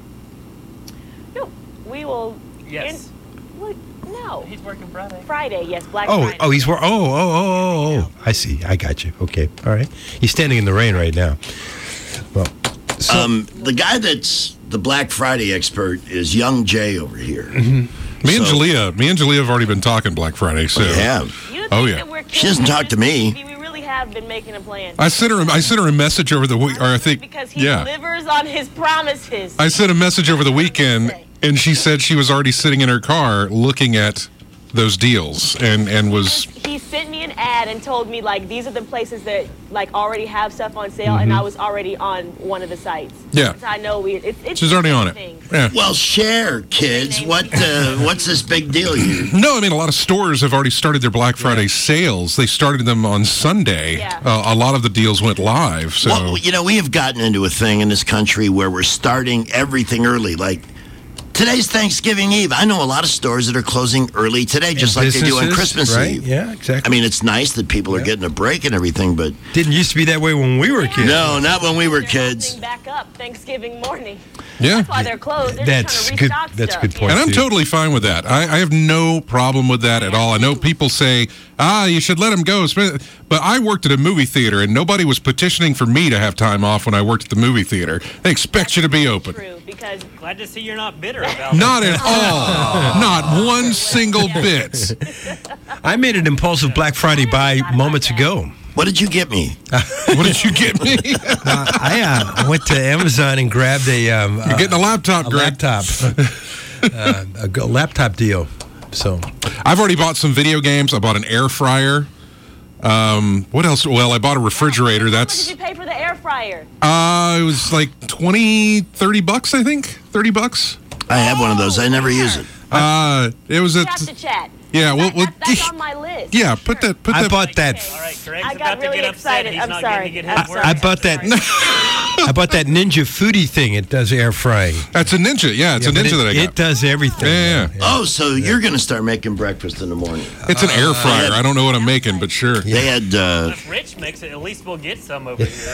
No, we will. Yes. No, he's working Friday. Friday, yes, Black Friday. He's working. Oh. I see. I got you. Okay. All right. He's standing in the rain right now. Well, the guy that's the Black Friday expert is Young Jay over here. Mm-hmm. Me and Jalea have already been talking Black Friday. So we have. She doesn't talk to me. We really have been making a plan. I sent her a message over the week, or I think because he delivers on his promises. I sent a message over the weekend, and she said she was already sitting in her car looking at those deals, and was. He sent me an ad and told me these are the places that already have stuff on sale, and I was already on one of the sites. Yeah, so I know it's. She's already on it. Yeah. Well, share, kids. What's this big deal here? No, I mean a lot of stores have already started their Black Friday sales. They started them on Sunday. Yeah. A lot of the deals went live. So well, we have gotten into a thing in this country where we're starting everything early, like. Today's Thanksgiving Eve. I know a lot of stores that are closing early today, just like they do on Christmas Eve. Yeah, exactly. I mean, it's nice that people are getting a break and everything, but... Didn't used to be that way when we were kids. No, not when we were kids. Back up Thanksgiving morning. Yeah. That's why they're closed. They're That's just trying to good. That's a good point. And I'm totally fine with that. I have no problem with that at all. I know people say, you should let them go. But I worked at a movie theater, and nobody was petitioning for me to have time off when I worked at the movie theater. They expect you to be open. True, because glad to see you're not bitter about it. Not at all. Not one single bit. I made an impulsive Black Friday buy moments ago. What did you get me? What did you get me? I went to Amazon and grabbed You're getting a laptop, Greg. A laptop deal. So I've already bought some video games. I bought an air fryer. What else? Well, I bought a refrigerator. How much did you pay for the air fryer? It was like $30, I think. $30. I have one of those. I never use it. It was Chat to chat. Yeah, that's on my list. Yeah, put that. I bought that. All right, Greg's I got about really to get excited. upset. I'm sorry. I bought that. I bought that Ninja Foodie thing. It does air frying. That's a Ninja. Yeah, it's a Ninja that I got. It does everything. Yeah. Oh, so you're going to start making breakfast in the morning? It's an air fryer. I don't know what I'm making, but sure. They had. If Rich makes it, at least we'll get some over here.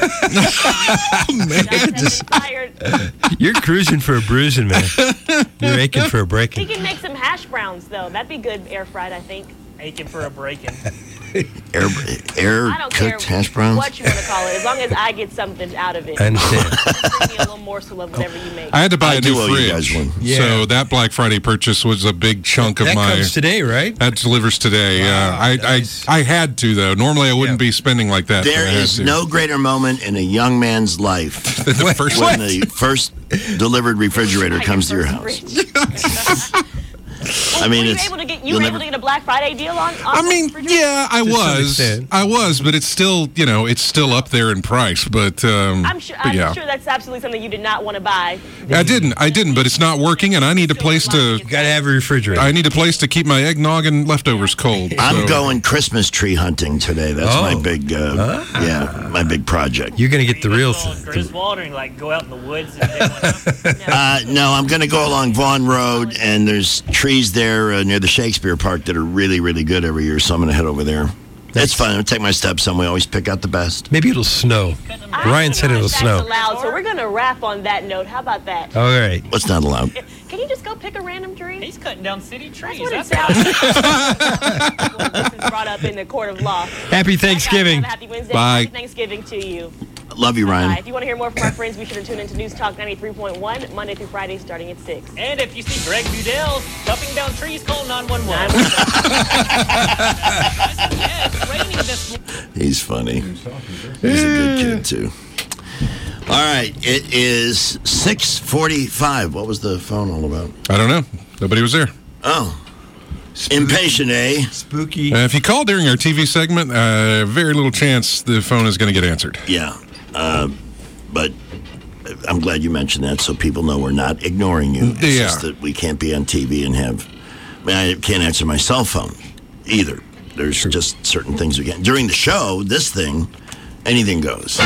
You're cruising for a bruising, man. You're aching for a breaking. He can make some hash browns though. That'd be good air fried, I think. Aching for a breaking. Air cooked hash browns? What you want to call it, as long as I get something out of it. I understand. Bring me a little morsel of whatever you make. I had to buy a new you guys fridge. one. Yeah. So that Black Friday purchase was a big chunk of that my... That comes today, right? That delivers today. Wow, I had to, though. Normally I wouldn't be spending like that. There is no greater moment in a young man's life when the first delivered refrigerator comes to your house. I mean, were you able to get You were able to get a Black Friday deal on I mean, yeah, I was, but it's still, it's still up there in price. But I'm sure that's absolutely something you did not want to buy. I didn't, but it's not working, and I need a place to. You gotta have a refrigerator. I need a place to keep my eggnog and leftovers cold. I'm going Christmas tree hunting today. That's my big, my big project. You're gonna get the real thing. Griswold, or like go out in the woods and pick one up? No, I'm going to go along Vaughan Road, and there's trees there near the Shakespeare Park that are really, really good every year, so I'm going to head over there. It's fun. I'll take my stepson. We always pick out the best. Maybe it'll snow. Ryan said it'll snow. That's allowed, so we're going to wrap on that note. How about that? All right. What's not allowed? Can you just go pick a random tree? He's cutting down city trees. That's what it sounds like. This is brought up in the court of law. Happy Thanksgiving. Happy Wednesday. Bye. Happy Thanksgiving to you. Love you, Ryan. If you want to hear more from our friends, be sure to tune into News Talk 93.1 Monday through Friday starting at 6. And if you see Greg Budell cutting down trees, call 911. It's raining this morning. He's funny. He's a good kid, too. All right, it is 6:45. What was the phone all about? I don't know. Nobody was there. Oh. Impatient, eh? Spooky. If you call during our TV segment, very little chance the phone is going to get answered. Yeah. But I'm glad you mentioned that so people know we're not ignoring you. It's just that we can't be on TV and have... I can't answer my cell phone either. There's just certain things we can't... During the show, this thing, anything goes.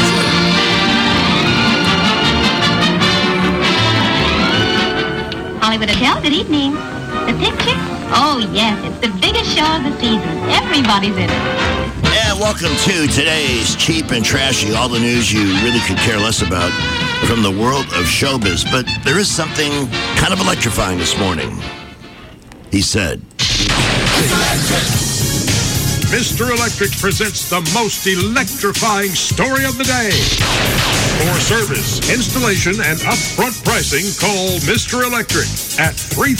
Hollywood Hotel, good evening. The picture? Oh, yes, it's the biggest show of the season. Everybody's in it. And welcome to today's Cheap and Trashy, all the news you really could care less about from the world of showbiz. But there is something kind of electrifying this morning. He said... Mr. Electric presents the most electrifying story of the day. For service, installation, and upfront pricing, call Mr. Electric at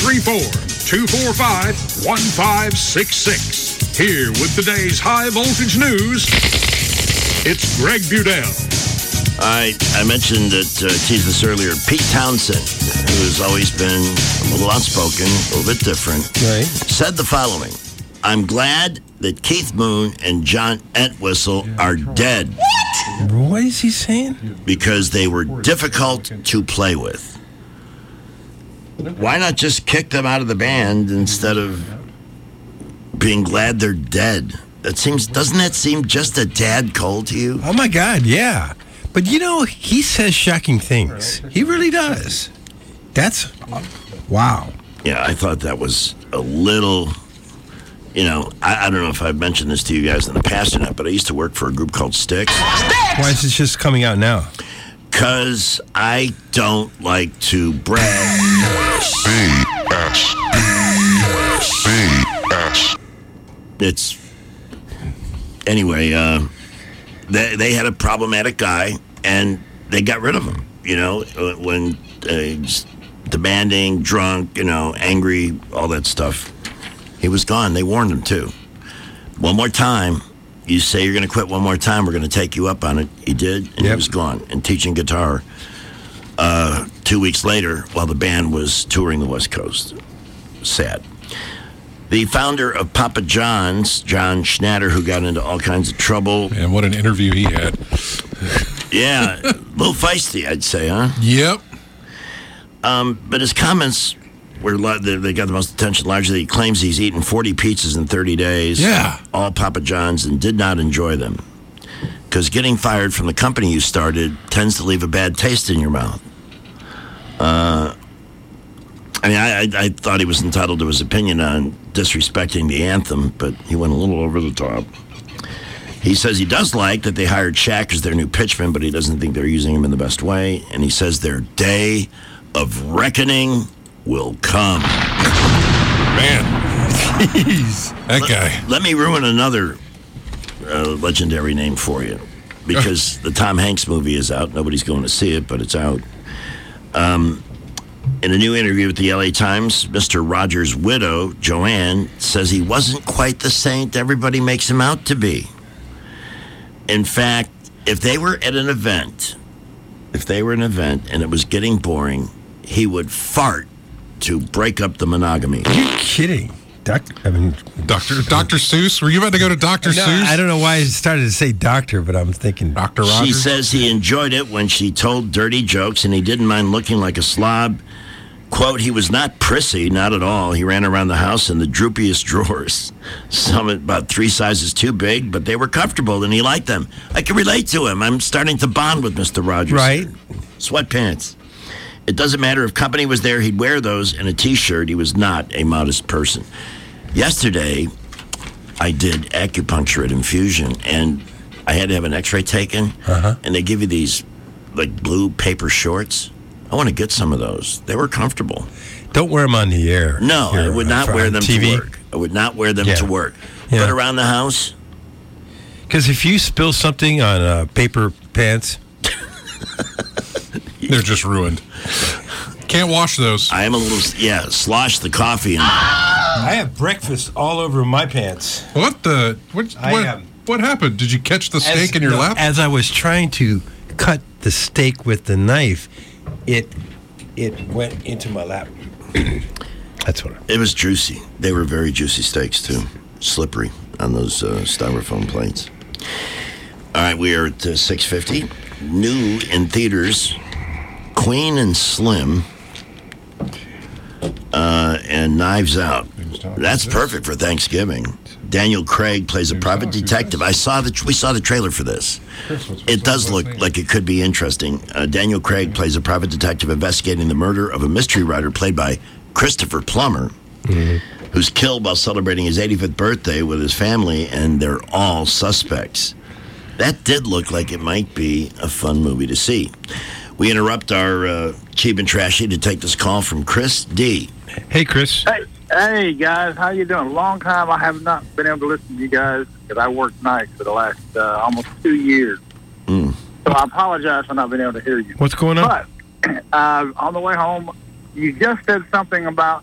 334-245-1566. Here with today's high voltage news, it's Greg Budell. I mentioned that, teased this earlier, Pete Townsend, who has always been a little outspoken, a little bit different, said the following: I'm glad that Keith Moon and John Entwistle are dead. What? What is he saying? Because they were difficult to play with. Why not just kick them out of the band instead of being glad they're dead? Doesn't that seem just a tad cold to you? Oh my God, yeah. But he says shocking things. He really does. That's wow. Yeah, I thought that was a little... I don't know if I've mentioned this to you guys in the past or not, but I used to work for a group called Styx. Why is it just coming out now? Because I don't like to brag. It's... Anyway, they had a problematic guy, and they got rid of him, when demanding, drunk, angry, all that stuff. He was gone. They warned him, too. One more time, you say you're going to quit one more time, we're going to take you up on it. He did, and he was gone and teaching guitar 2 weeks later while the band was touring the West Coast. Sad. The founder of Papa John's, John Schnatter, who got into all kinds of trouble. And what an interview he had. Yeah, a little feisty, I'd say, huh? Yep. But his comments... they got the most attention largely. He claims he's eaten 40 pizzas in 30 days. Yeah. All Papa John's, and did not enjoy them. Because getting fired from the company you started tends to leave a bad taste in your mouth. I thought he was entitled to his opinion on disrespecting the anthem, but he went a little over the top. He says he does like that they hired Shaq as their new pitchman, but he doesn't think they're using him in the best way. And he says their day of reckoning will come. Man. Jeez. That guy. Let me ruin another legendary name for you. Because the Tom Hanks movie is out. Nobody's going to see it, but it's out. In a new interview with the LA Times, Mr. Rogers' widow, Joanne, says he wasn't quite the saint everybody makes him out to be. In fact, if they were at an event and it was getting boring, he would fart to break up the monogamy. Are you kidding? Dr. Seuss? Were you about to go to Dr. Seuss? I don't know why I started to say doctor, but I'm thinking Dr. She Rogers. says he enjoyed it when she told dirty jokes and he didn't mind looking like a slob. Quote, he was not prissy, not at all. He ran around the house in the droopiest drawers. Some about 3 sizes too big, but they were comfortable and he liked them. I can relate to him. I'm starting to bond with Mr. Rogers. Right. Sweatpants. It doesn't matter if company was there, he'd wear those and a T-shirt. He was not a modest person. Yesterday, I did acupuncture at Infusion, and I had to have an x-ray taken, and they give you these, like, blue paper shorts. I want to get some of those. They were comfortable. Don't wear them on the air. No, I would not wear them TV. to work. I would not wear them to work. Yeah. But around the house? Because if you spill something on paper pants... They're just ruined. Can't wash those. I am a little, slosh the coffee. I have breakfast all over my pants. What the? What happened? Did you catch the steak in your lap? As I was trying to cut the steak with the knife, it went into my lap. That's what It was juicy. They were very juicy steaks, too. Slippery on those styrofoam plates. All right, we are at 6:50. New in theaters, Queen and Slim, and Knives Out. That's perfect for Thanksgiving. Daniel Craig plays a private detective. We saw the trailer for this. It does look like it could be interesting. Daniel Craig plays a private detective investigating the murder of a mystery writer played by Christopher Plummer, who's killed while celebrating his 85th birthday with his family, and they're all suspects. That did look like it might be a fun movie to see. We interrupt our cheap and trashy to take this call from Chris D. Hey, Chris. Hey, guys. How you doing? Long time I have not been able to listen to you guys because I worked nights for the last almost 2 years. So I apologize for not being able to hear you. What's going on? But on the way home, you just said something about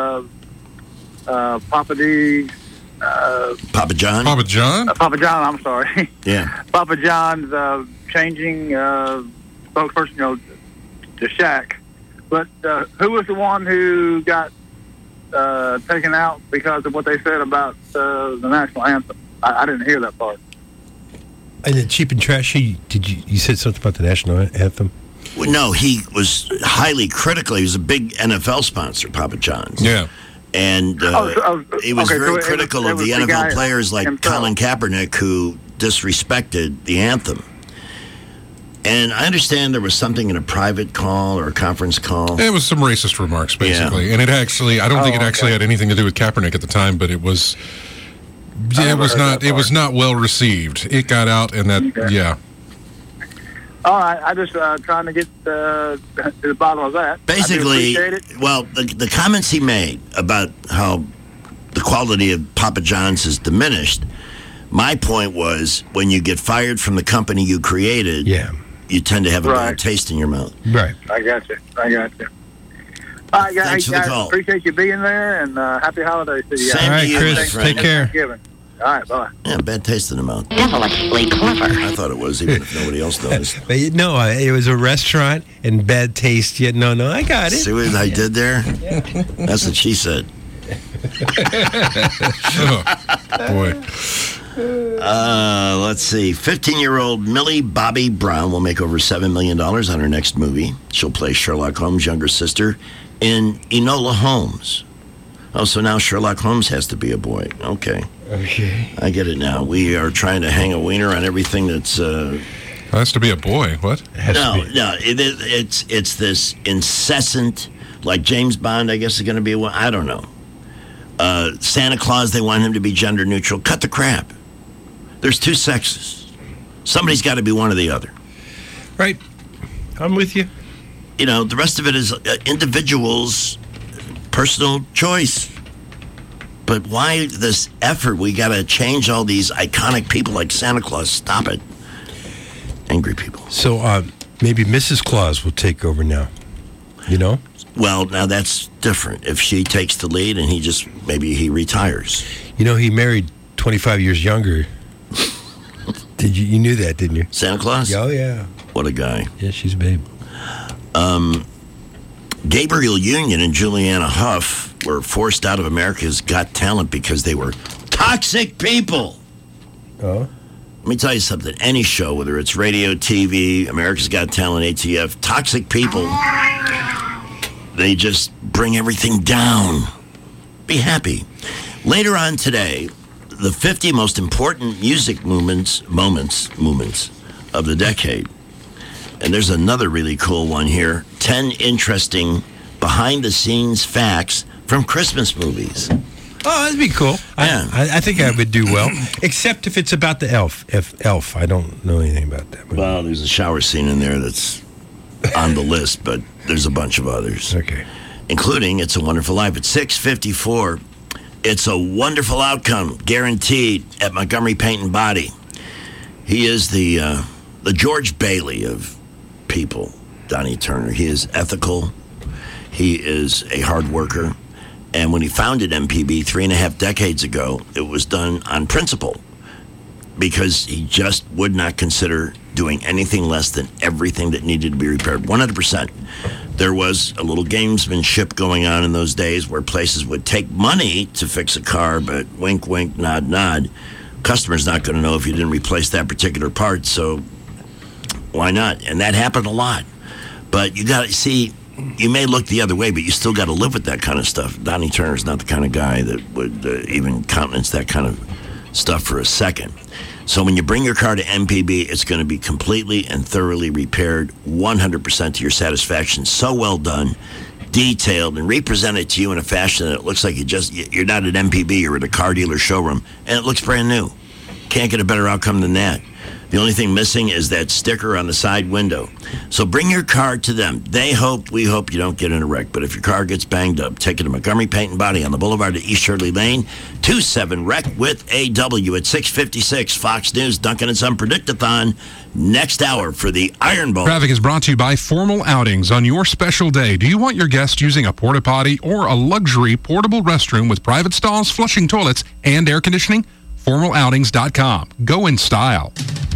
Papa D. Papa John? Papa John? Papa John, I'm sorry. Yeah. Papa John's changing spokesperson, to Shaq. But who was the one who got taken out because of what they said about the national anthem? I didn't hear that part. And the cheap and trashy, you said something about the national anthem? Well, no, he was highly critical. He was a big NFL sponsor, Papa John's. Yeah. And he was very critical of the NFL players like Colin Kaepernick, who disrespected the anthem. And I understand there was something in a private call or a conference call. It was some racist remarks, basically. Yeah. And it actually, I don't think it actually had anything to do with Kaepernick at the time, but it was, it was not well received. It got out, and that, All right, I just trying to get to the bottom of that. Basically, well, the comments he made about how the quality of Papa John's is diminished, my point was when you get fired from the company you created, you tend to have a bad taste in your mouth. Right. I got you. All right, guys. Thanks for the call. Appreciate you being there, and happy holidays to you. Same to you, Chris. Take care. All right, bye. Yeah, bad taste in the mouth. Devilishly clever. I thought it was, even if nobody else noticed. No, it was a restaurant and bad taste. Yet no, I got it. See what I did there? That's what she said. Boy. Let's see. 15-year-old Millie Bobby Brown will make over $7 million on her next movie. She'll play Sherlock Holmes' younger sister in Enola Holmes. Oh, so now Sherlock Holmes has to be a boy. Okay. I get it now. We are trying to hang a wiener on everything that's... has to be a boy. What? No. It's this incessant, like James Bond, I guess, is going to be one. I don't know. Santa Claus, they want him to be gender neutral. Cut the crap. There's two sexes. Somebody's got to be one or the other. Right. I'm with you. You know, the rest of it is individuals' personal choice. But why this effort? We got to change all these iconic people like Santa Claus. Stop it. Angry people. So maybe Mrs. Claus will take over now. You know? Well, now that's different. If she takes the lead and maybe he retires. You know, he married 25 years younger. You knew that, didn't you? Santa Claus? Oh, yeah. What a guy. Yeah, she's a babe. Gabriel Union and Juliana Hough were forced out of America's Got Talent because they were toxic people. Oh. Let me tell you something. Any show, whether it's radio, TV, America's Got Talent, ATF, toxic people, they just bring everything down. Be happy. Later on today, the 50 most important music moments of the decade. And there's another really cool one here. 10 interesting behind-the-scenes facts from Christmas movies. Oh, that'd be cool. Yeah. I think I would do well, except if it's about the elf. If Elf, I don't know anything about that movie. Well, there's a shower scene in there that's on the list, but there's a bunch of others. Okay. Including It's a Wonderful Life. At 6:54, it's a wonderful outcome, guaranteed, at Montgomery Paint and Body. He is the George Bailey of people, Donnie Turner. He is ethical. He is a hard worker. And when he founded MPB 3.5 decades ago, it was done on principle because he just would not consider doing anything less than everything that needed to be repaired, 100%. There was a little gamesmanship going on in those days where places would take money to fix a car, but wink, wink, nod, nod. Customer's not going to know if you didn't replace that particular part, so why not? And that happened a lot. But you got to see, you may look the other way, but you still got to live with that kind of stuff. Donnie Turner's not the kind of guy that would even countenance that kind of stuff for a second. So when you bring your car to MPB, it's going to be completely and thoroughly repaired, 100% to your satisfaction. So well done, detailed, and represented to you in a fashion that it looks like you're not at MPB, you're at a car dealer showroom, and it looks brand new. Can't get a better outcome than that. The only thing missing is that sticker on the side window. So bring your car to them. We hope you don't get in a wreck. But if your car gets banged up, take it to Montgomery Paint and Body on the Boulevard at East Shirley Lane. 27-REC with AW at 6:56. Fox News, Duncan and Son Predictathon. Next hour for the Iron Bowl. Traffic is brought to you by Formal Outings. On your special day, do you want your guests using a porta potty or a luxury portable restroom with private stalls, flushing toilets, and air conditioning? FormalOutings.com. Go in style.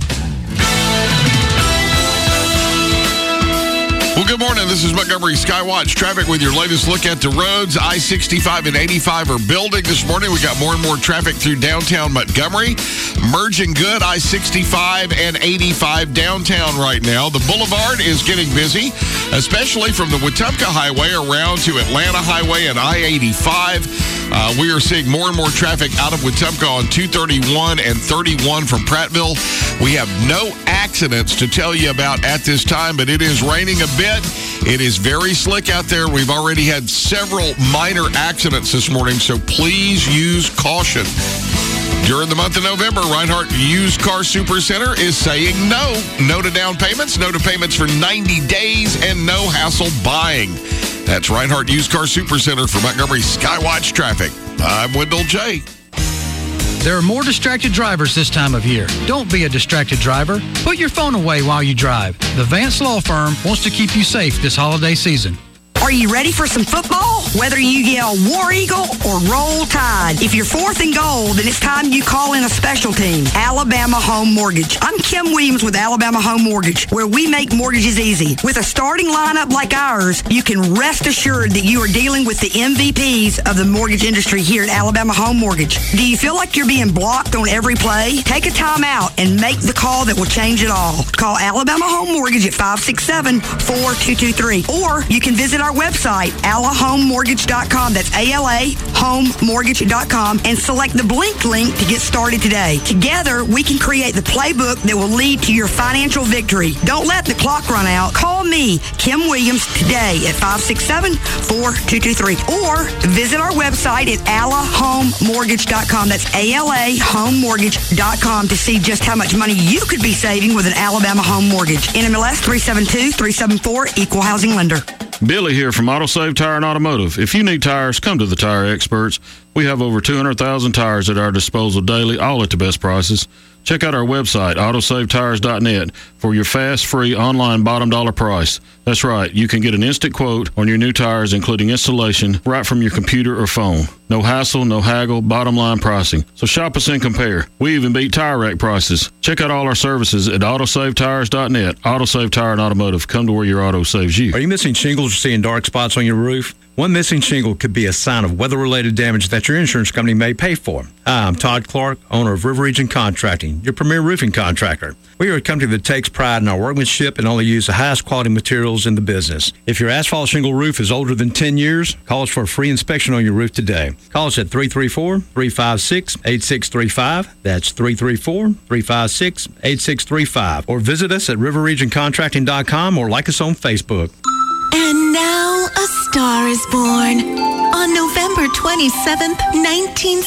Well, good morning. This is Montgomery Skywatch Traffic with your latest look at the roads. I-65 and 85 are building this morning. We got more and more traffic through downtown Montgomery. Merging good, I-65 and 85 downtown right now. The boulevard is getting busy, especially from the Wetumpka Highway around to Atlanta Highway and I-85. We are seeing more and more traffic out of Wetumpka on 231 and 31 from Prattville. We have no accidents to tell you about at this time, but it is raining a bit. It is very slick out there. We've already had several minor accidents this morning, so please use caution. During the month of November, Reinhardt Used Car Super Center is saying no. No to down payments, no to payments for 90 days, and no hassle buying. That's Reinhardt Used Car Super Center for Montgomery Skywatch Traffic. I'm Wendell J. There are more distracted drivers this time of year. Don't be a distracted driver. Put your phone away while you drive. The Vance Law Firm wants to keep you safe this holiday season. Are you ready for some football? Whether you yell War Eagle or Roll Tide, if you're fourth and goal, then it's time you call in a special team, Alabama Home Mortgage. I'm Kim Williams with Alabama Home Mortgage, where we make mortgages easy. With a starting lineup like ours, you can rest assured that you are dealing with the MVPs of the mortgage industry here at Alabama Home Mortgage. Do you feel like you're being blocked on every play? Take a time out and make the call that will change it all. Call Alabama Home Mortgage at 567-4223, or you can visit our website, alahomemortgage.com. That's alahomemortgage.com, and select the Blink link to get started today. Together, we can create the playbook that will lead to your financial victory. Don't let the clock run out. Call me, Kim Williams, today at 567-4223, or visit our website at alahomemortgage.com. That's alahomemortgage.com to see just how much money you could be saving with an Alabama Home Mortgage. NMLS 372-374, Equal Housing Lender. Billy here from AutoSave Tire and Automotive. If you need tires, come to the Tire Experts. We have over 200,000 tires at our disposal daily, all at the best prices. Check out our website, autosavetires.net, for your fast, free, online bottom dollar price. That's right, you can get an instant quote on your new tires, including installation, right from your computer or phone. No hassle, no haggle, bottom line pricing. So shop us and compare. We even beat tire rack prices. Check out all our services at autosavetires.net. Autosave Tire and Automotive. Come to where your auto saves you. Are you missing shingles or seeing dark spots on your roof? One missing shingle could be a sign of weather-related damage that your insurance company may pay for. Hi, I'm Todd Clark, owner of River Region Contracting, your premier roofing contractor. We are a company that takes pride in our workmanship and only use the highest quality materials in the business. If your asphalt shingle roof is older than 10 years, call us for a free inspection on your roof today. Call us at 334-356-8635. That's 334-356-8635. Or visit us at riverregioncontracting.com or like us on Facebook. And now a star is born on November 27th, 1960.